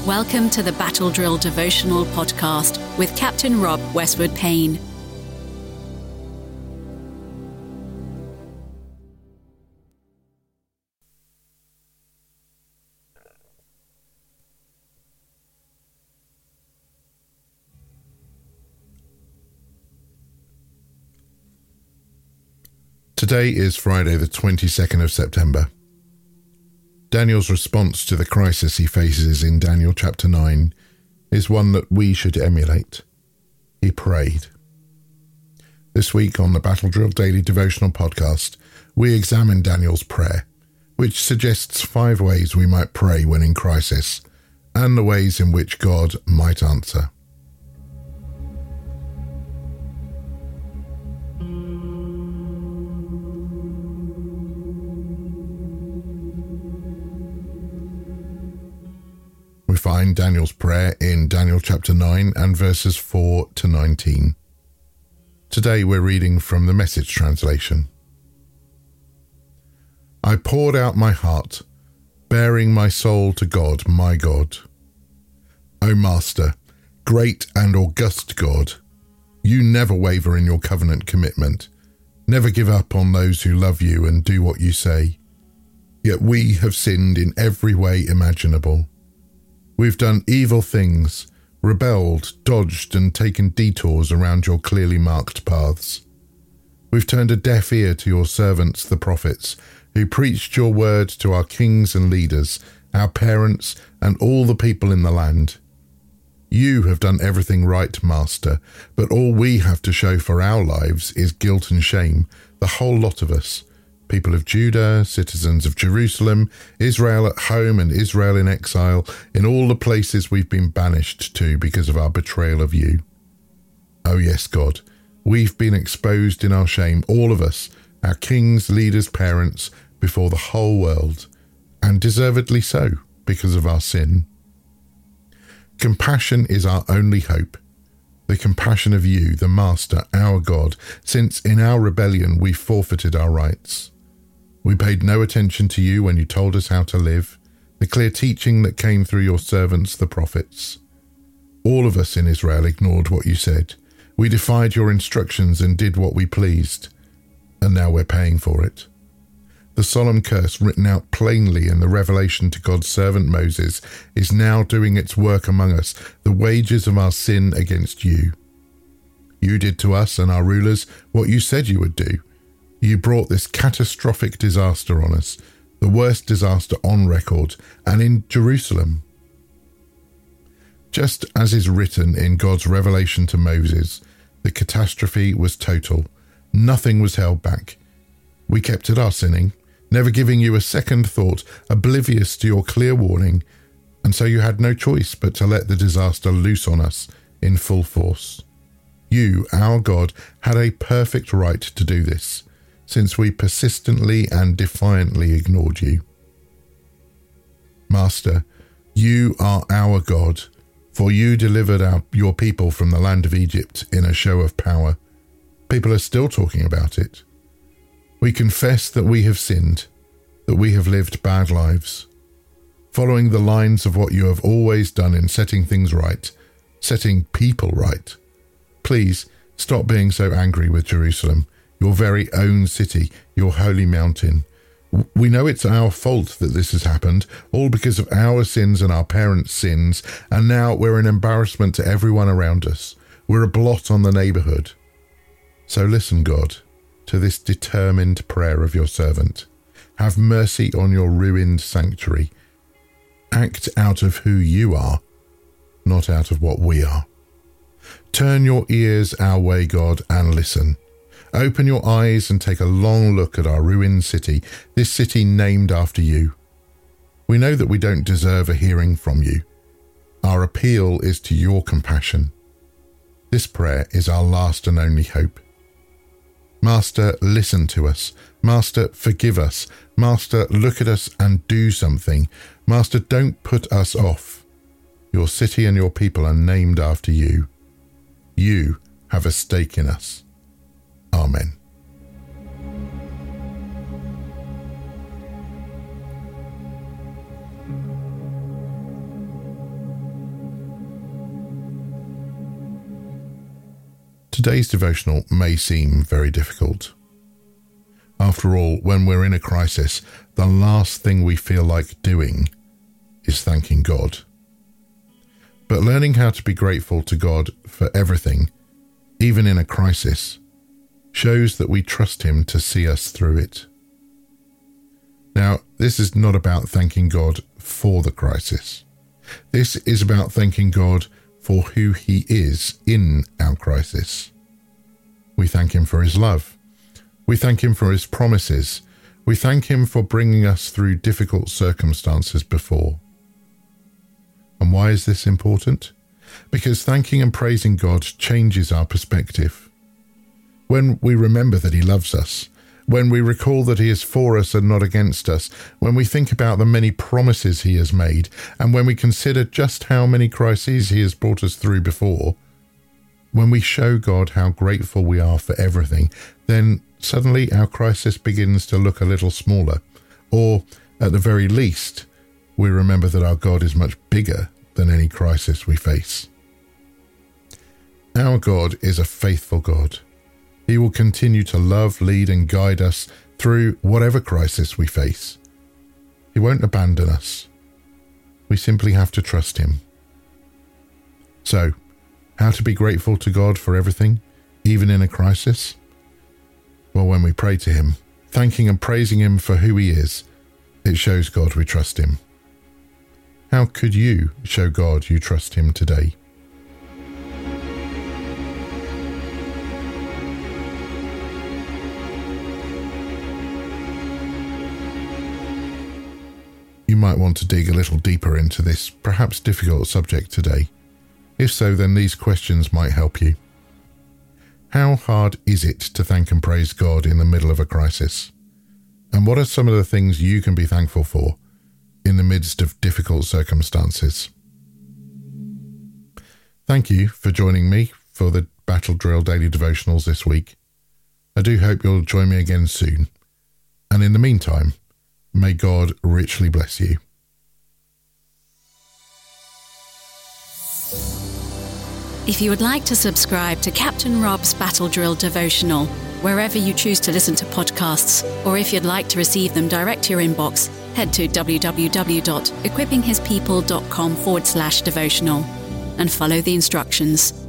Welcome to the Battle Drill Devotional Podcast with Captain Rob Westwood Payne. Today is Friday the 22nd of September. Daniel's response to the crisis he faces in Daniel chapter 9 is one that we should emulate. He prayed. This week on the Battle Drill Daily Devotional Podcast, we examine Daniel's prayer, which suggests 5 ways we might pray when in crisis, and the ways in which God might answer. We find Daniel's prayer in Daniel chapter 9 and verses 4 to 19. Today we're reading from the Message translation. I poured out my heart, bearing my soul to God, my God. O Master, great and august God, you never waver in your covenant commitment, never give up on those who love you and do what you say. Yet we have sinned in every way imaginable. We've done evil things, rebelled, dodged and taken detours around your clearly marked paths. We've turned a deaf ear to your servants, the prophets, who preached your word to our kings and leaders, our parents and all the people in the land. You have done everything right, Master, but all we have to show for our lives is guilt and shame, the whole lot of us. People of Judah, citizens of Jerusalem, Israel at home and Israel in exile, in all the places we've been banished to because of our betrayal of you. Oh yes, God, we've been exposed in our shame, all of us, our kings, leaders, parents, before the whole world, and deservedly so, because of our sin. Compassion is our only hope. The compassion of you, the Master, our God, since in our rebellion we forfeited our rights. We paid no attention to you when you told us how to live, the clear teaching that came through your servants, the prophets. All of us in Israel ignored what you said. We defied your instructions and did what we pleased, and now we're paying for it. The solemn curse written out plainly in the revelation to God's servant Moses is now doing its work among us, the wages of our sin against you. You did to us and our rulers what you said you would do. You brought this catastrophic disaster on us, the worst disaster on record, and in Jerusalem. Just as is written in God's revelation to Moses, the catastrophe was total. Nothing was held back. We kept at our sinning, never giving you a second thought, oblivious to your clear warning, and so you had no choice but to let the disaster loose on us in full force. You, our God, had a perfect right to do this, since we persistently and defiantly ignored you. Master, you are our God, for you delivered your people from the land of Egypt in a show of power. People are still talking about it. We confess that we have sinned, that we have lived bad lives, following the lines of what you have always done in setting things right, setting people right. Please stop being so angry with Jerusalem, your very own city, your holy mountain. We know it's our fault that this has happened, all because of our sins and our parents' sins, and now we're an embarrassment to everyone around us. We're a blot on the neighbourhood. So listen, God, to this determined prayer of your servant. Have mercy on your ruined sanctuary. Act out of who you are, not out of what we are. Turn your ears our way, God, and listen. Open your eyes and take a long look at our ruined city, this city named after you. We know that we don't deserve a hearing from you. Our appeal is to your compassion. This prayer is our last and only hope. Master, listen to us. Master, forgive us. Master, look at us and do something. Master, don't put us off. Your city and your people are named after you. You have a stake in us. Amen. Today's devotional may seem very difficult. After all, when we're in a crisis, the last thing we feel like doing is thanking God. But learning how to be grateful to God for everything, even in a crisis, shows that we trust Him to see us through it. Now, this is not about thanking God for the crisis. This is about thanking God for who He is in our crisis. We thank Him for His love. We thank Him for His promises. We thank Him for bringing us through difficult circumstances before. And why is this important? Because thanking and praising God changes our perspective. When we remember that He loves us, when we recall that He is for us and not against us, when we think about the many promises He has made, and when we consider just how many crises He has brought us through before, when we show God how grateful we are for everything, then suddenly our crisis begins to look a little smaller. Or, at the very least, we remember that our God is much bigger than any crisis we face. Our God is a faithful God. He will continue to love, lead and guide us through whatever crisis we face. He won't abandon us. We simply have to trust Him. So, how to be grateful to God for everything, even in a crisis? Well, when we pray to Him, thanking and praising Him for who He is, it shows God we trust Him. How could you show God you trust Him today? You might want to dig a little deeper into this perhaps difficult subject today. If so, then these questions might help you. How hard is it to thank and praise God in the middle of a crisis? And what are some of the things you can be thankful for in the midst of difficult circumstances? Thank you for joining me for the Battle Drill Daily Devotionals this week. I do hope you'll join me again soon. And in the meantime, may God richly bless you. If you would like to subscribe to Captain Rob's Battle Drill Devotional, wherever you choose to listen to podcasts, or if you'd like to receive them direct to your inbox, head to www.equippinghispeople.com/devotional and follow the instructions.